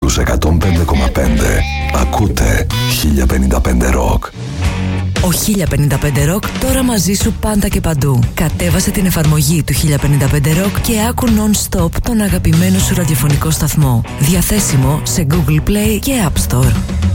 στους 105,5 ακούτε 1055 Rock. Ο 1055 Rock τώρα μαζί σου πάντα και παντού. Κατέβασε την εφαρμογή του 1055 Rock και άκου non-stop τον αγαπημένο σου ραδιοφωνικό σταθμό. Διαθέσιμο σε Google Play και App Store.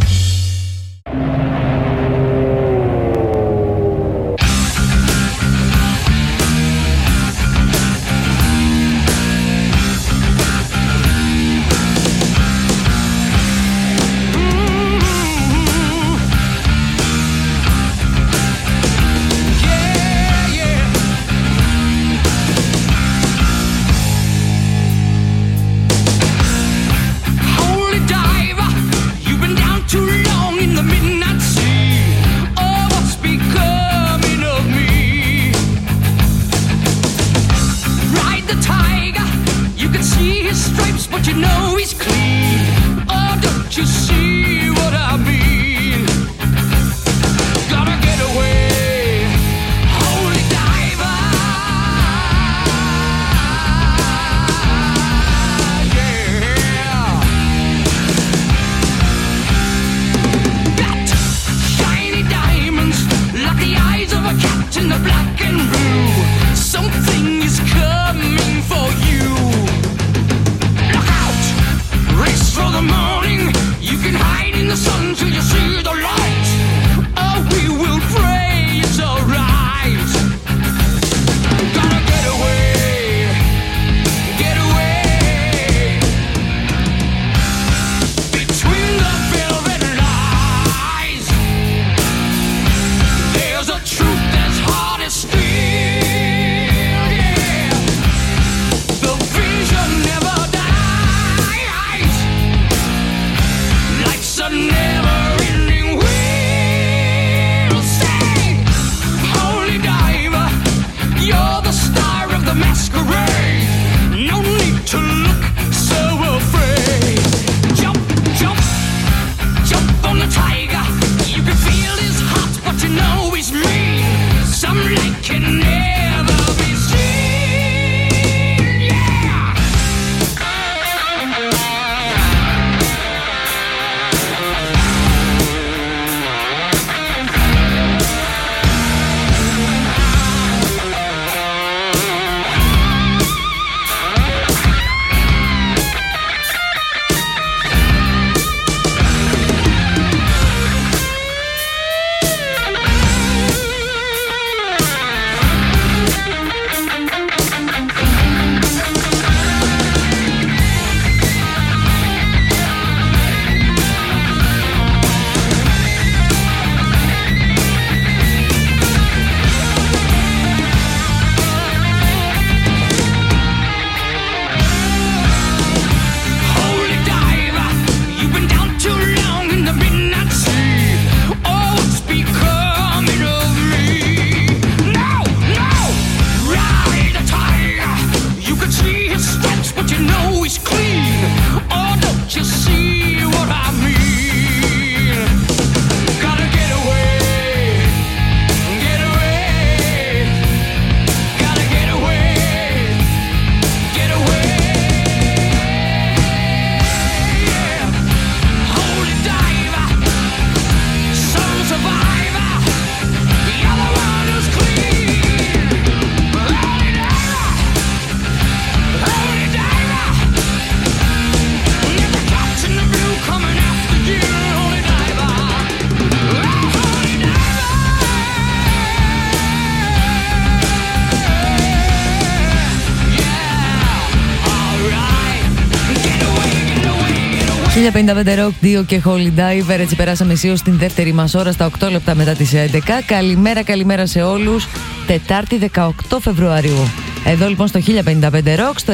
Rock 2 και Holy Diver. Έτσι περάσαμε αισίως στην δεύτερη μας ώρα στα 8 λεπτά μετά τις 11. Καλημέρα σε όλους. Τετάρτη 18 Φεβρουαρίου. Εδώ λοιπόν στο 1055 Rock, στο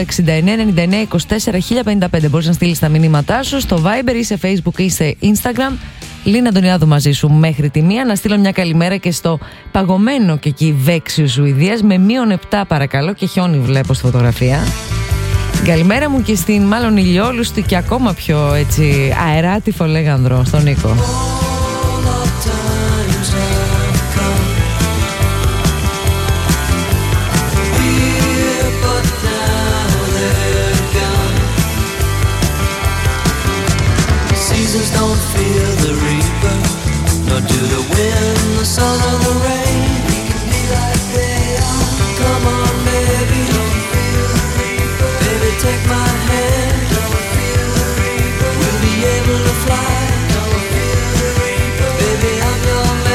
6999241055. Μπορείς να στείλεις τα μηνύματά σου στο Viber ή σε Facebook ή σε Instagram. Λίνα Αντωνιάδου μαζί σου μέχρι τη 1. Να στείλω μια καλημέρα και στο παγωμένο και εκεί Βέξιο Σουηδίας με -7 παρακαλώ και χιόνι βλέπω στη φωτογραφία. Καλημέρα μου και στην μάλλον ηλιόλουστη και ακόμα πιο έτσι αεράτιφο λέγανδρο, στον Νίκο. seasons don't fear the reaper, nor do the wind, the sun or the rain. We can be like they are. Come on, baby, don't fear the reaper. Baby, take my hand, don't fear the reaper. We'll be able to fly, don't fear the reaper. Baby, I'm your man.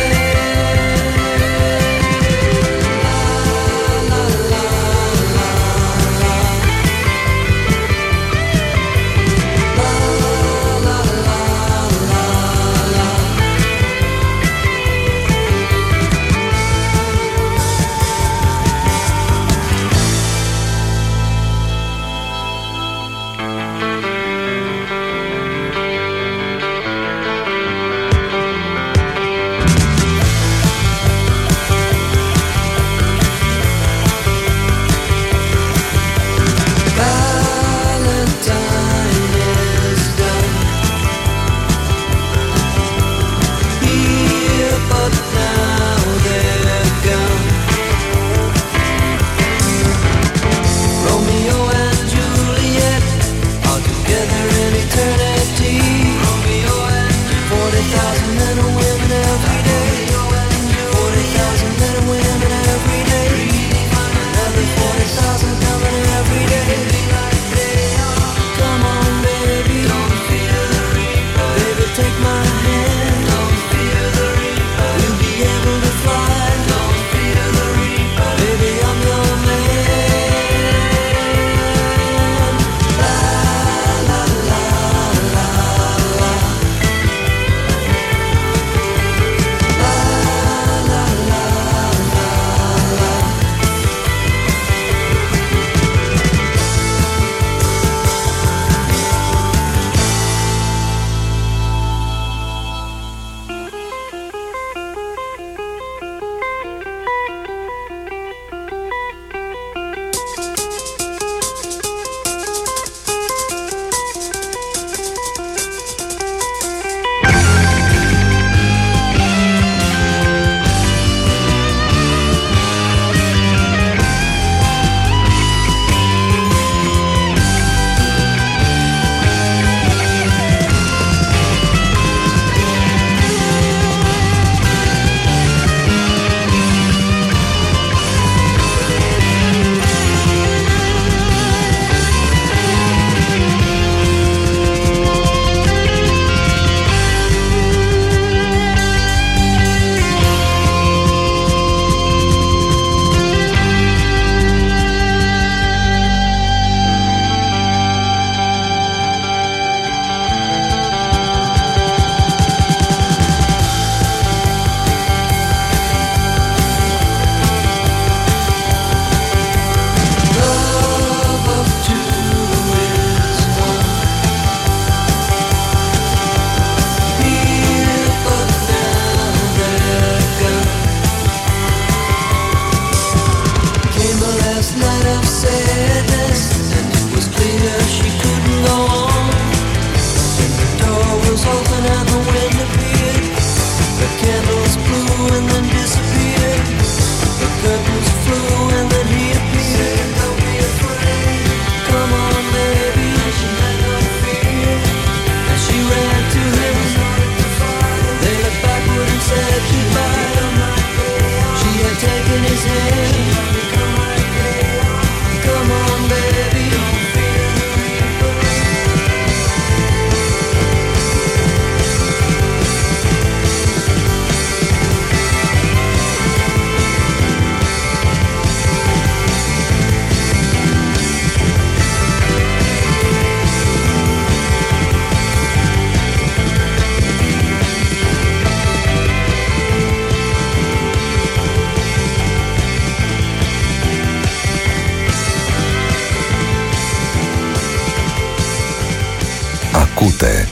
Ακούτε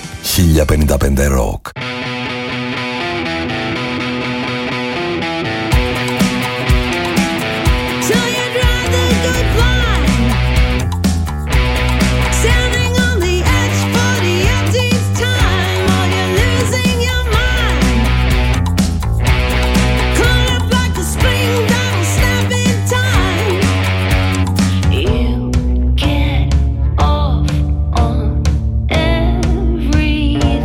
1055 Rock. Breathe.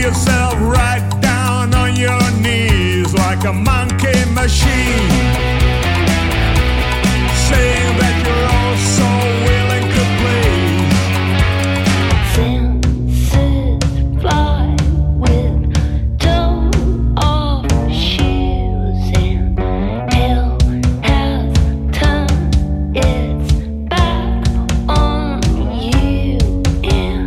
yourself right down on your knees like a monkey machine, saying that you're all so willing to please. Fences fly with toe off shoes, and hell has turned its back on you. And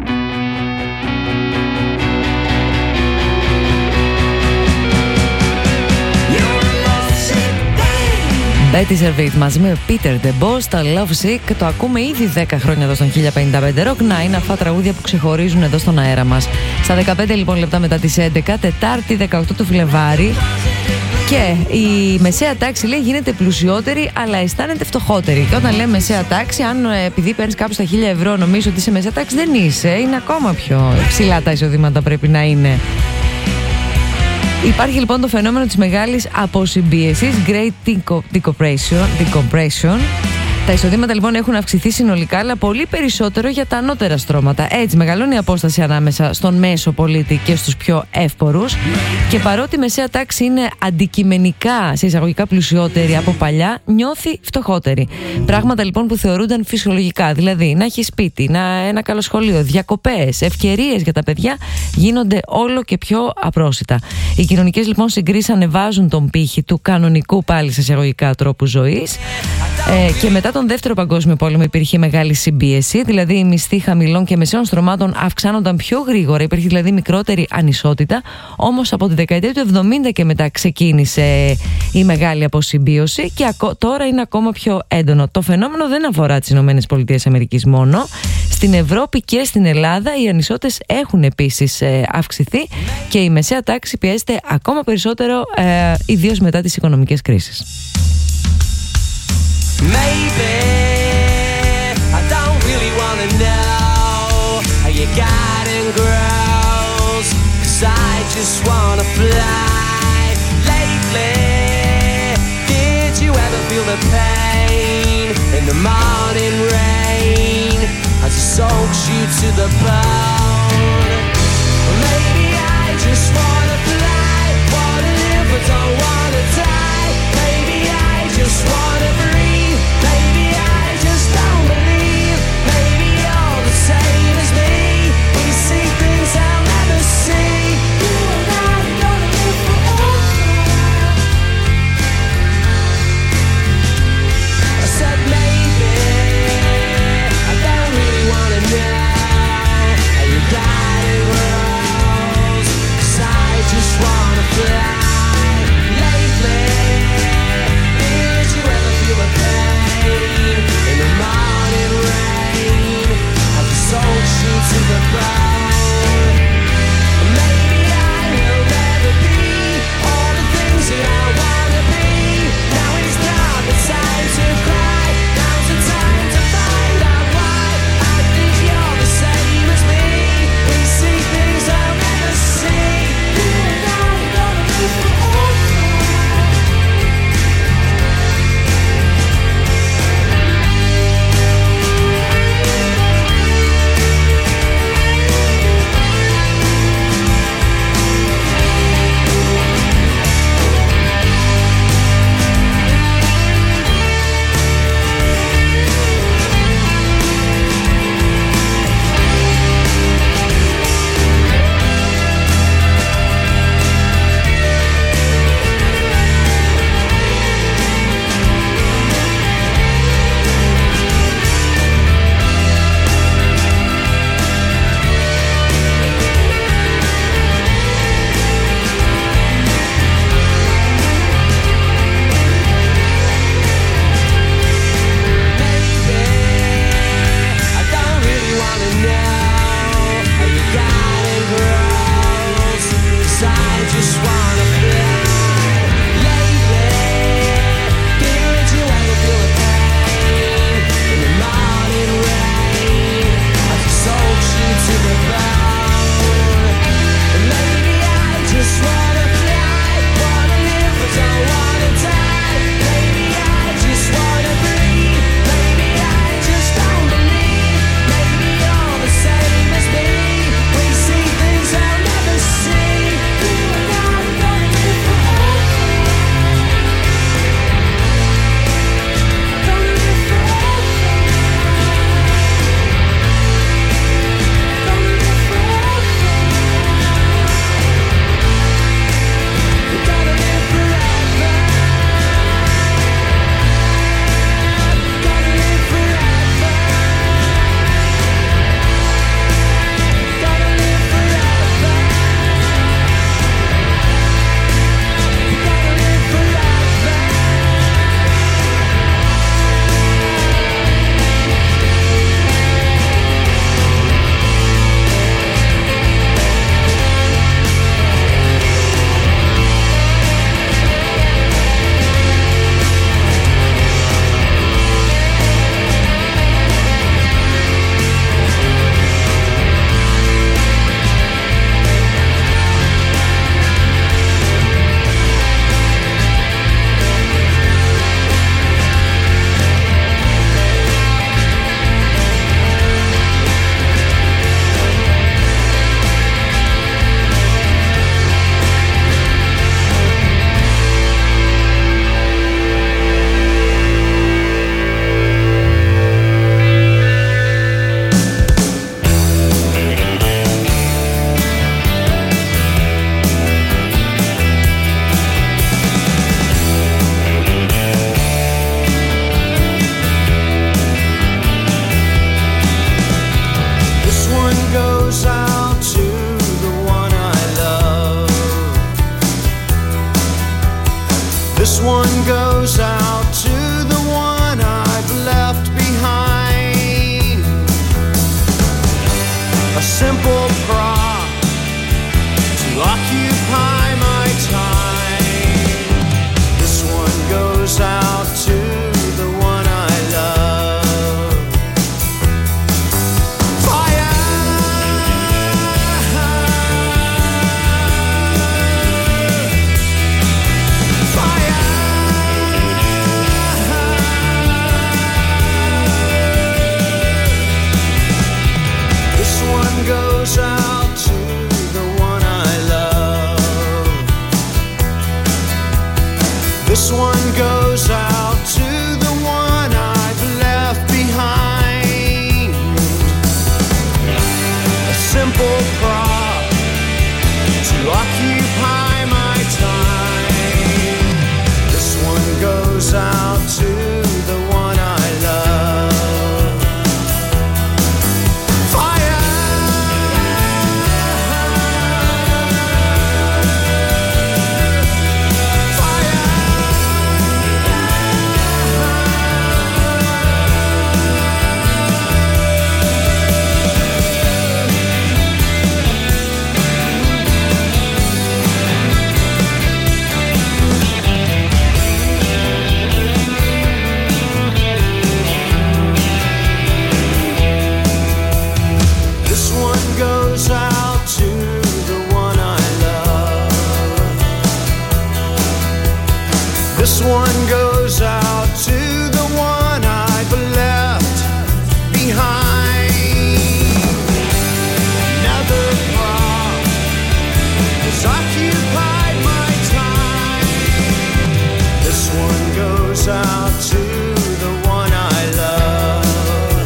Betty Servit μαζί με Peter DeBoss, τα Love Sick. Το ακούμε ήδη 10 χρόνια εδώ στον 1055 Rock. Να, είναι αυτά τραγούδια που ξεχωρίζουν εδώ στον αέρα μας. Στα 15 λοιπόν λεπτά μετά τις 11, Τετάρτη 18 του Φλεβάρη. Και η μεσαία τάξη λέει γίνεται πλουσιότερη, αλλά αισθάνεται φτωχότερη. Και όταν λέμε μεσαία τάξη, αν επειδή παίρνεις κάπου στα 1.000 ευρώ νομίζεις ότι είσαι μεσαία τάξη, δεν είσαι. Είναι ακόμα πιο ψηλά τα εισοδήματα, πρέπει να είναι. Υπάρχει λοιπόν το φαινόμενο της μεγάλης αποσυμπίεσης, Great Decompression. Τα εισοδήματα λοιπόν έχουν αυξηθεί συνολικά, αλλά πολύ περισσότερο για τα ανώτερα στρώματα. Έτσι μεγαλώνει η απόσταση ανάμεσα στον μέσο πολίτη και στους πιο εύπορους. Και παρότι η μεσαία τάξη είναι αντικειμενικά σε εισαγωγικά πλουσιότερη από παλιά, νιώθει φτωχότερη. Πράγματα λοιπόν που θεωρούνταν φυσιολογικά, δηλαδή να έχει σπίτι, ένα καλό σχολείο, διακοπές, ευκαιρίες για τα παιδιά, γίνονται όλο και πιο απρόσιτα. Οι κοινωνικές λοιπόν συγκρίσεις ανεβάζουν τον πύχη του κανονικού πάλι σε εισαγωγικά τρόπου ζωής. Και μετά τον Δεύτερο Παγκόσμιο Πόλεμο υπήρχε μεγάλη συμπίεση, δηλαδή οι μισθοί χαμηλών και μεσαίων στρωμάτων αυξάνονταν πιο γρήγορα, υπήρχε δηλαδή μικρότερη ανισότητα. Όμως από τη δεκαετία του 70 και μετά ξεκίνησε η μεγάλη αποσυμπίωση και τώρα είναι ακόμα πιο έντονο. Το φαινόμενο δεν αφορά τις ΗΠΑ μόνο. Στην Ευρώπη και στην Ελλάδα οι ανισότητες έχουν επίσης αυξηθεί και η μεσαία τάξη πιέζεται ακόμα περισσότερο, ιδίως μετά τις οικονομικές κρίσεις. Maybe I don't really wanna know how you got in girls, 'cause I just wanna fly. Lately, did you ever feel the pain in the morning rain as it soaks you to the bone? Or maybe I just wanna fly, wanna live but don't wanna die. Maybe I just wanna breathe. Maybe I just don't believe. Maybe you're the same as me. We see things I'll never see. You and I are gonna live forever. I said maybe I don't really wanna know how you got it rose, 'cause I just wanna fly. Lately, did you ever feel a simple prop to occupy my time. This one goes out to the one I love. Fire, fire. This one goes out to the one I love. This one goes out to the one I've left behind. A simple prop to occupy my time. This one goes out to the one I love. Fire, this one goes out to the one I love. This one goes out to the one I've left behind. Another prop has occupied my time. This one goes out to the one I love.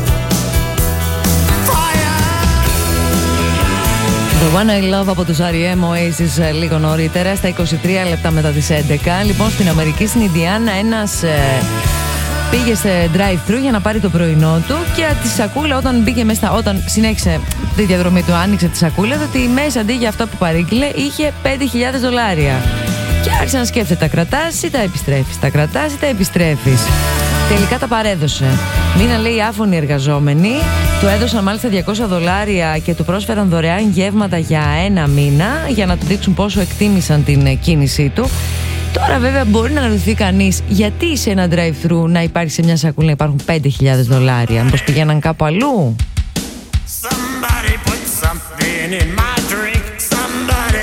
Fire! The One I Love από τους R.E.M. Oasis λίγο νωρίτερα, στα 23 λεπτά μετά τις 11. Λοιπόν, στην Αμερική, στην Ιντιάνα, ένας πήγε σε drive-thru για να πάρει το πρωινό του και τη σακούλα όταν συνέχισε τη διαδρομή του, άνοιξε τη σακούλα, ότι μέσα αντί για αυτό που παρήγγειλε είχε $5,000. Και άρχισε να σκέφτεται, τα κρατάς ή τα επιστρέφεις, τα κρατάς ή τα επιστρέφεις. Τελικά τα παρέδωσε. Μείναν, λέει, άφωνοι εργαζόμενοι. Του έδωσαν μάλιστα $200 και του πρόσφεραν δωρεάν γεύματα για 1 μήνα για να του δείξουν πόσο εκτίμησαν την κίνησή του. Τώρα βέβαια μπορεί να αναρωτηθεί κανείς γιατί σε ένα drive-thru να υπάρχει σε μια σακούλα να υπάρχουν $5,000. Μήπως πηγαίναν κάπου αλλού? Somebody put something in my drink. Somebody.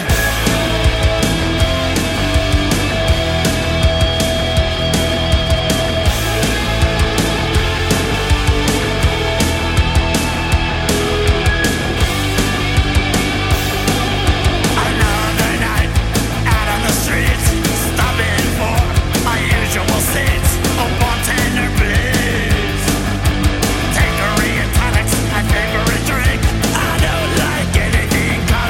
Another night out on the streets, stopping for my usual seats. Oh, bartender, please. Take a and tonics, my favorite drink. I don't like anything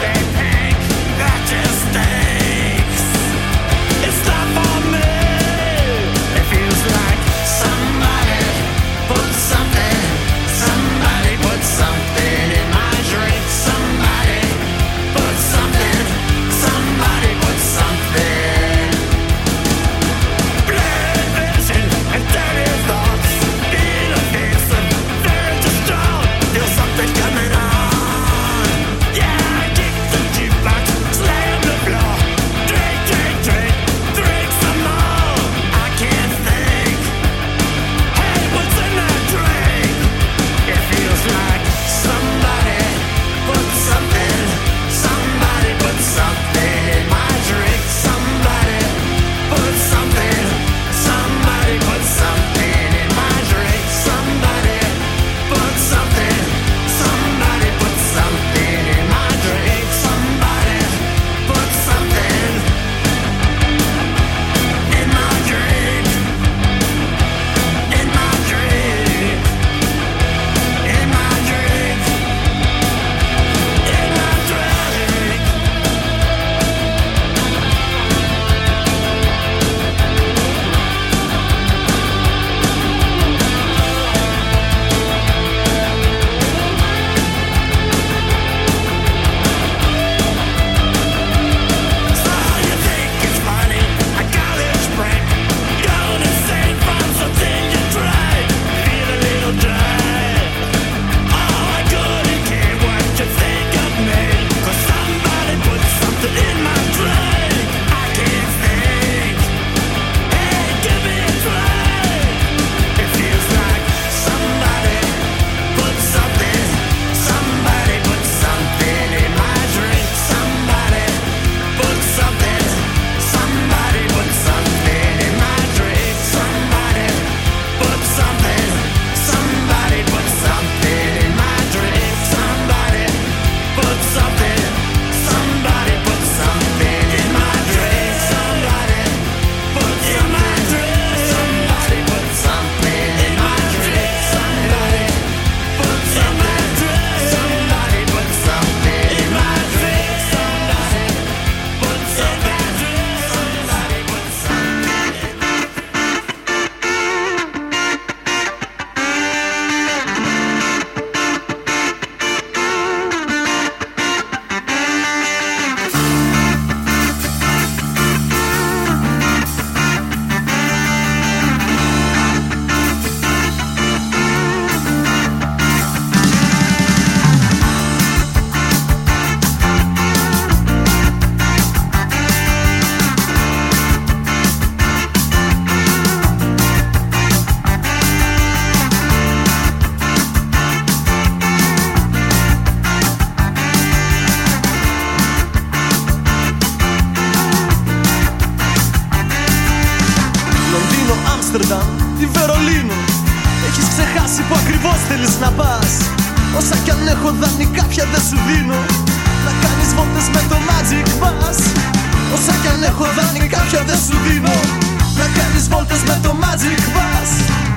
αν έχω δάνει κάποια δεν σου δίνω. Να κάνεις βόλτες με το Magic Bus. Όσα κι αν έχω δάνει κάποια δεν σου δίνω. Να κάνεις βόλτες με το Magic Bus.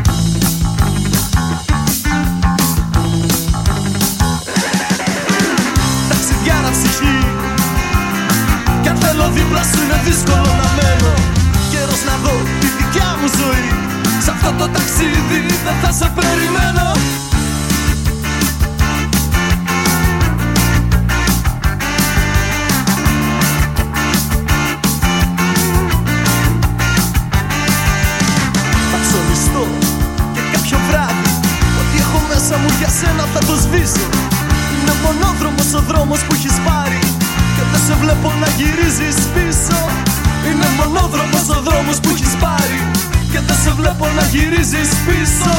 Ταξιδιάρα ψυχή, κι αν θέλω δίπλα σου είναι δύσκολο να μένω. Καιρός να δω τη δικιά μου ζωή. Σ' αυτό το ταξίδι δεν θα σε περιμένω. Θα ψωνιστώ και κάποιο βράδυ ό,τι έχω μέσα μου για σένα θα το σβήσω. Είναι μονόδρομος ο δρόμος που έχεις πάρει και δεν σε βλέπω να γυρίζεις πίσω. Είναι μονόδρομος ο δρόμος που έχεις πάρει και δεν σε βλέπω να γυρίζεις πίσω.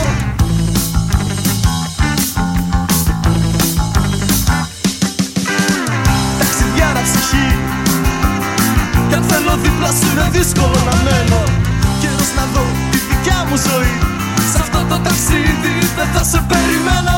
Ταξιδιάρα ψυχή, κι αν θέλω δίπλα σου είναι δύσκολο να μένω. Καιρός να δω τη δικιά μου ζωή. Σ' αυτό το ταξίδι δεν θα σε περιμένω.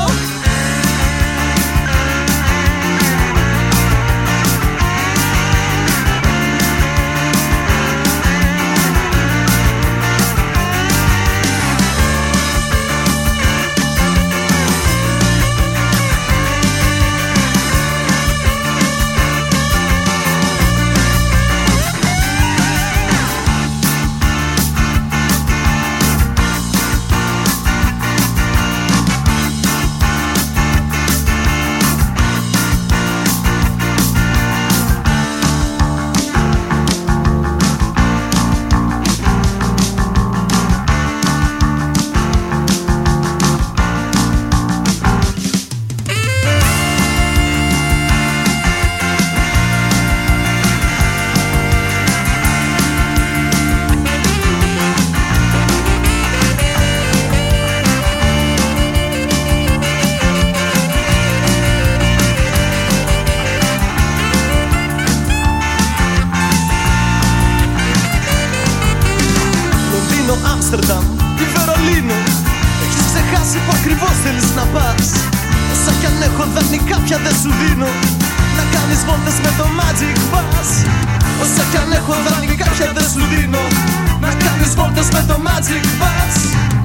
Άμστερνταμ ή Βερολίνο. Έχεις ξεχάσει που ακριβώς θέλεις να πας. Όσα κι αν έχω δάνει κάποια δεν σου δίνω. Να κάνεις βόλτες με το Magic Bus. Όσα κι αν έχω δάνει κάποια δεν σου δίνω. Να κάνεις βόλτες με το Magic Bus.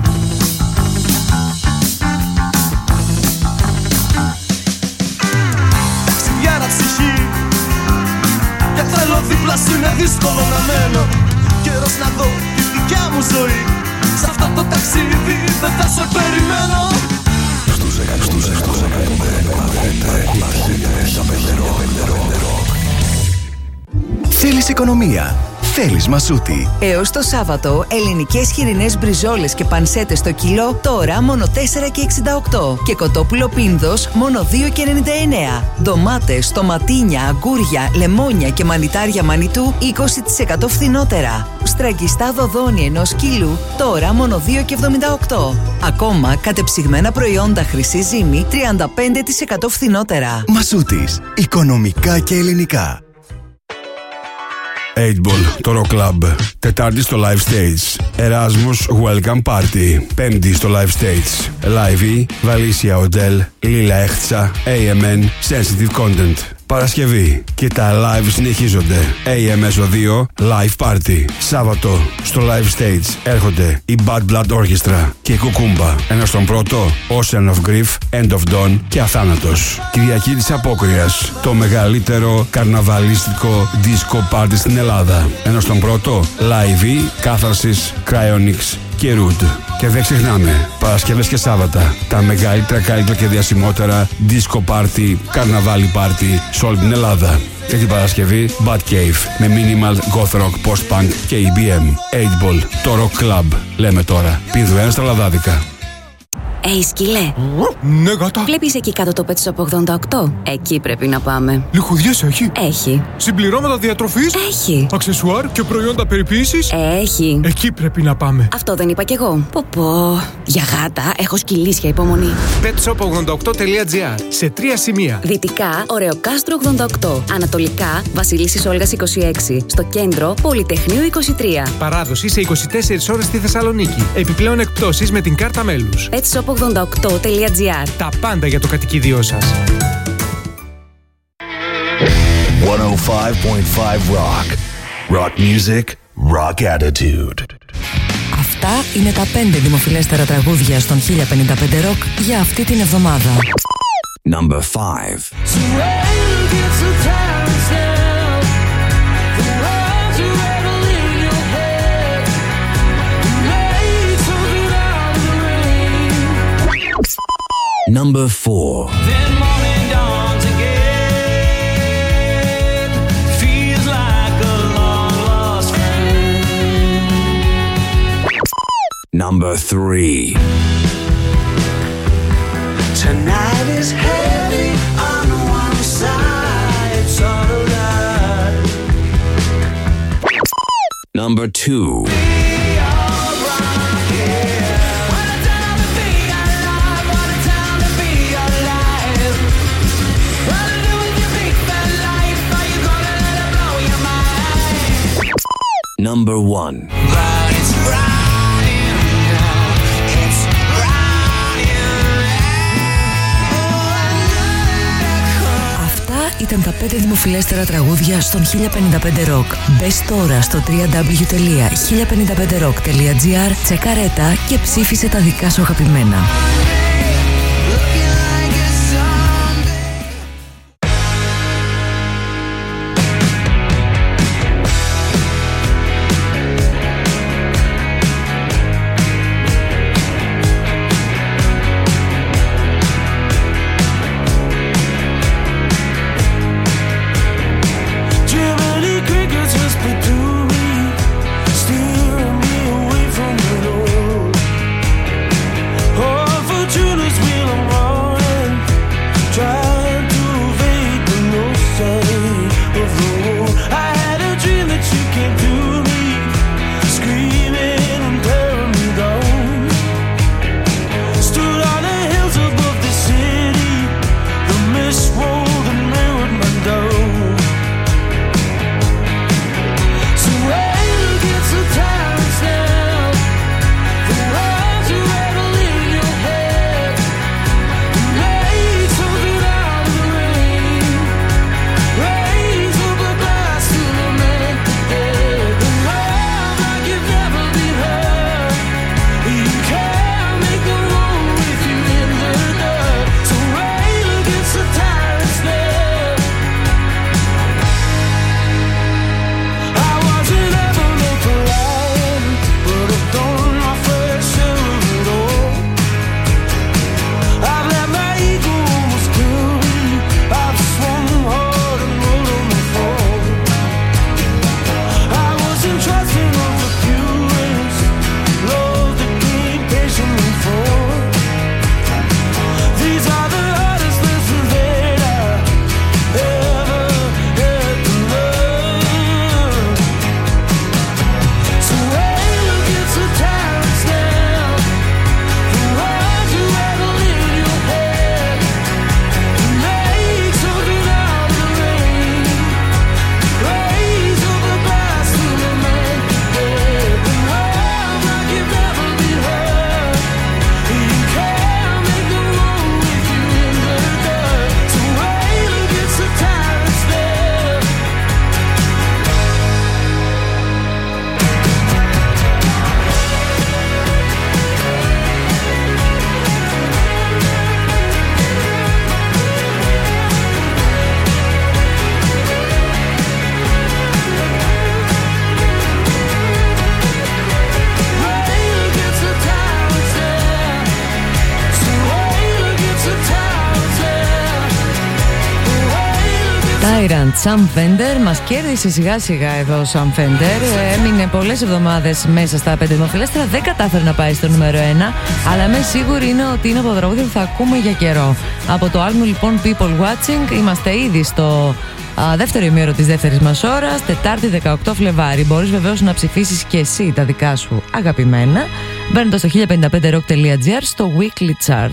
Ταξιδιάρα ψυχή, κι αν θέλω δίπλα σου είναι δύσκολο να μένω. Καιρός να δω τη δικιά μου ζωή. Σ' αυτό το ταξίδι δεν θα σε περιμένω. Στους 100,5 Θέλεις οικονομία. Θέλεις Μασούτη. Έως το Σάββατο, ελληνικές χοιρινές μπριζόλες και πανσέτες στο κιλό, τώρα μόνο 4,68. Και κοτόπουλο πίνδος, μόνο 2,99. Ντομάτες, τοματίνια, αγκούρια, λεμόνια και μανιτάρια μανιτού, 20% φθηνότερα. Στραγγιστά δοδόνι ενός κιλού, τώρα μόνο 2,78. Ακόμα, κατεψυγμένα προϊόντα χρυσή ζύμη, 35% φθηνότερα. Μασούτης. Οικονομικά και ελληνικά. 8ball, το Rock Club. Τετάρτη στο Live Stage. Erasmus Welcome Party. Πέμπτη στο Live Stage. Live, Valicia Hotel, Lila Echtsa, AMN, Sensitive Content. Παρασκευή και τα live συνεχίζονται. AMSO2 Live Party. Σάββατο στο Live Stage έρχονται η Bad Blood Orchestra και η Κουκούμπα. Ένα στον πρώτο, Ocean of Grief, End of Dawn και Αθάνατος. Κυριακή της Απόκριας, το μεγαλύτερο καρναβαλίστικο disco party στην Ελλάδα. Ένα στον πρώτο, Live, Κάθαρσης, Cryonics και Root. Και δεν ξεχνάμε, Παρασκευές και Σάββατα, τα μεγαλύτερα, καλύτερα και διασημότερα disco party, καρναβάλι party σε όλη την Ελλάδα. Και την Παρασκευή, Bad Cave με minimal, goth rock, post-punk και EBM. 8ball, το Rock Club, λέμε τώρα. Πήδου ένα στα λαδάδικα. Σκύλε. Ναι, γάτα. Βλέπεις εκεί κάτω το Pet Shop 88? Εκεί πρέπει να πάμε. Λιχουδιές έχει? Έχει. Συμπληρώματα διατροφής? Έχει. Αξεσουάρ και προϊόντα περιποίησης? Έχει. Εκεί πρέπει να πάμε. Αυτό δεν είπα κι εγώ. Πω. Για γάτα έχω σκυλίσια υπομονή. petshop88.gr. Σε 3 σημεία. Δυτικά, Ωρεοκάστρο 88. Ανατολικά, Βασιλίσσης Όλγας 26. Στο κέντρο, Πολυτεχνείου 23. Παράδοση σε 24 ώρες στη Θεσσαλονίκη. Επιπλέον εκπτώσεις με την κάρτα μέλους. Pet Shop κάστρο88.gr. Τα πάντα για το κατοικίδιο σας. 105.5 Rock. Rock music, rock attitude. Αυτά είναι τα 5 δημοφιλέστερα τραγούδια στον 1055 Rock για αυτή την εβδομάδα. Number 5. Number 4. Then morning dawns again. Feels like a long lost friend. Number 3. Tonight is heavy on one side. It's all a lie. Number 2. Number 1. Αυτά ήταν τα 5 δημοφιλέστερα τραγούδια στον 1055 Rock. Μπες τώρα στο www.1055rock.gr, τσεκάρε τα και ψήφισε τα δικά σου αγαπημένα. Sam Fender μας κέρδισε σιγά σιγά εδώ. Sam Fender έμεινε πολλές εβδομάδες μέσα στα 5 δημοφιλέστερα, δεν κατάφερε να πάει στο νούμερο 1, αλλά είμαι σίγουρη είναι ότι είναι από τα τραγούδια που θα ακούμε για καιρό. Από το άλμπουμ λοιπόν People Watching είμαστε ήδη στο δεύτερο ημίωρο της δεύτερης μας ώρας, Τετάρτη 18 Φλεβάρι. Μπορείς βεβαίως να ψηφίσεις και εσύ τα δικά σου αγαπημένα μπαίνοντας στο 1055rock.gr στο Weekly Chart.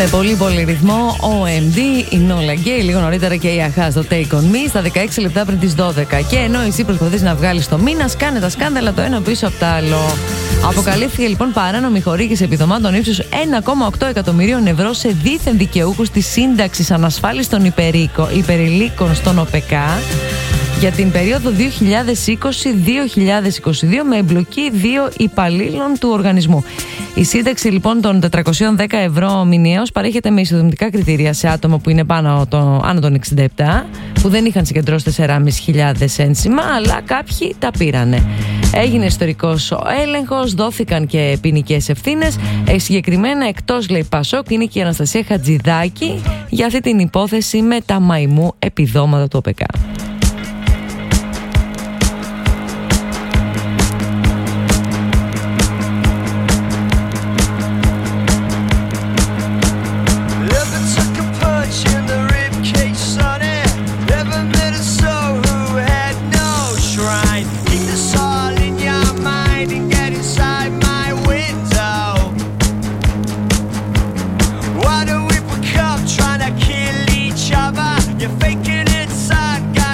Με πολύ πολύ ρυθμό, OMD, η Nola Gay, λίγο νωρίτερα και η Αχά στο Take On Me, στα 16 λεπτά πριν τις 12. Και ενώ εσύ προσπαθείς να βγάλεις το μήνα, κάνε τα σκάνδαλα το ένα πίσω από το άλλο. Αποκαλύφθηκε λοιπόν παράνομη χορήγηση επιδομάτων ύψους 1,8 εκατομμυρίων ευρώ σε δίθεν δικαιούχους της σύνταξης ανασφάλισης των υπερηλίκων στον ΟΠΕΚΑ για την περίοδο 2020-2022 με εμπλοκή 2 υπαλλήλων του οργανισμού. Η σύνταξη λοιπόν των 410 ευρώ μηνιαίως παρέχεται με ισοδομητικά κριτήρια σε άτομα που είναι άνω των 67, που δεν είχαν συγκεντρώσει 4.500 ένσημα, αλλά κάποιοι τα πήρανε. Έγινε ιστορικός έλεγχος, δόθηκαν και ποινικές ευθύνες. Συγκεκριμένα εκτός, λέει, Πασόκ είναι και η Αναστασία Χατζηδάκη για αυτή την υπόθεση με τα μαϊμού επιδόματα του ΟΠΕΚΑ. Trying to kill each other. You're faking it, son.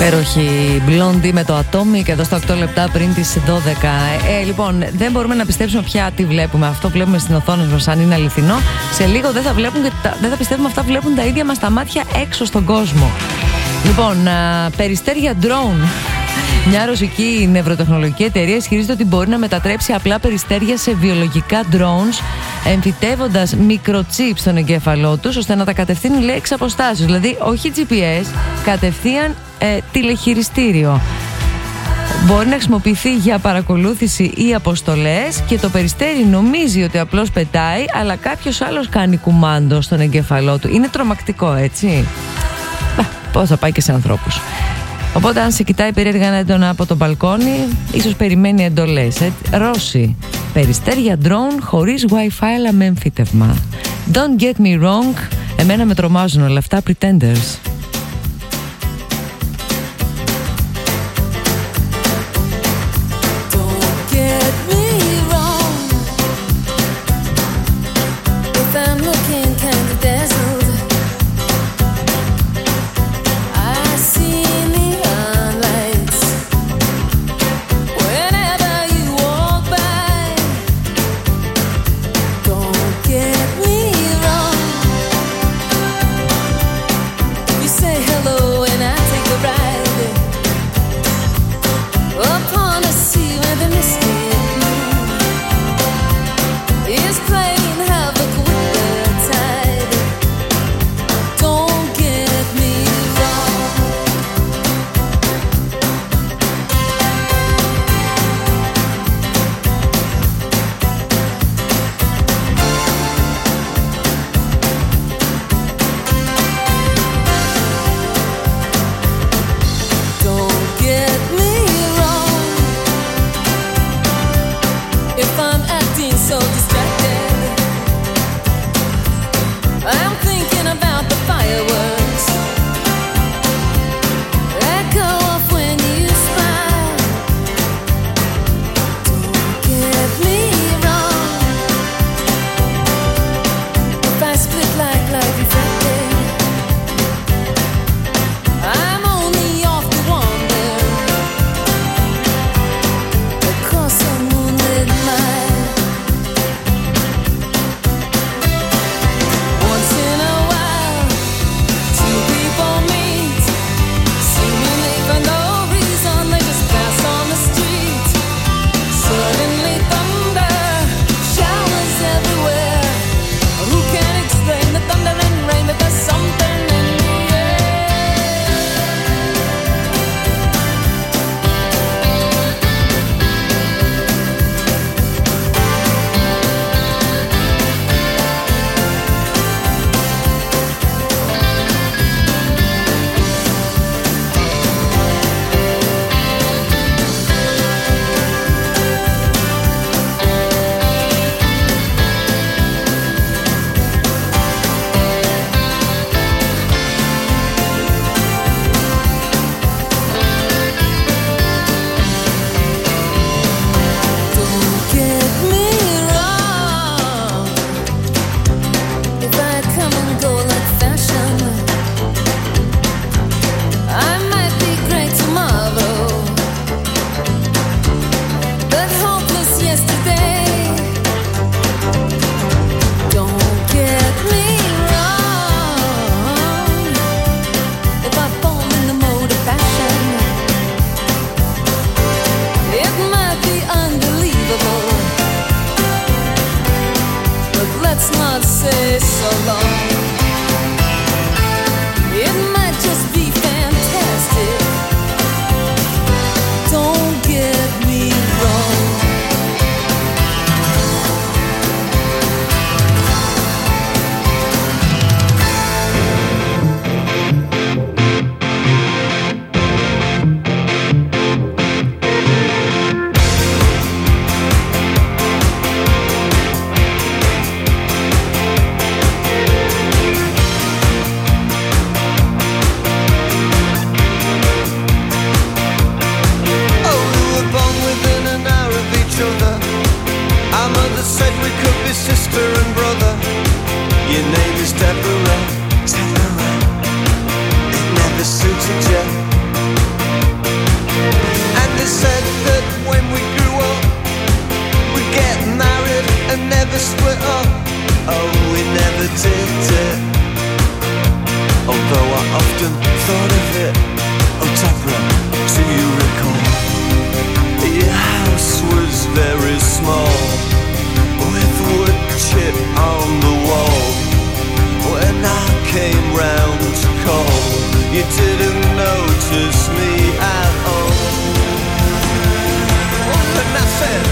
Υπέροχη Blondie με το Atomic εδώ στα 8 λεπτά πριν τις 12. Λοιπόν, δεν μπορούμε να πιστέψουμε πια τι βλέπουμε. Αυτό που βλέπουμε στην οθόνη μας, αν είναι αληθινό. Σε λίγο δεν θα πιστεύουμε αυτά που βλέπουν τα ίδια μας τα μάτια έξω στον κόσμο. Λοιπόν, περιστέρια drone. Μια ρωσική νευροτεχνολογική εταιρεία ισχυρίζεται ότι μπορεί να μετατρέψει απλά περιστέρια σε βιολογικά drones, εμφυτεύοντας μικροτσίπ στον εγκέφαλό τους, ώστε να τα κατευθύνουν, λέει, εξ αποστάσεως. Δηλαδή, όχι GPS, κατευθείαν τηλεχειριστήριο. Μπορεί να χρησιμοποιηθεί για παρακολούθηση ή αποστολές και το περιστέρι νομίζει ότι απλώς πετάει, αλλά κάποιος άλλος κάνει κουμάντο στον εγκέφαλό του. Είναι τρομακτικό, έτσι. Πώς θα πάει και σε ανθρώπους. Οπότε αν σε κοιτάει περίεργα έντονα από το μπαλκόνι, ίσως περιμένει εντολές. Ρώσοι, περιστέρια drone χωρίς Wi-Fi αλλά με εμφύτευμα. Don't get me wrong, εμένα με τρομάζουν όλα αυτά, Pretenders.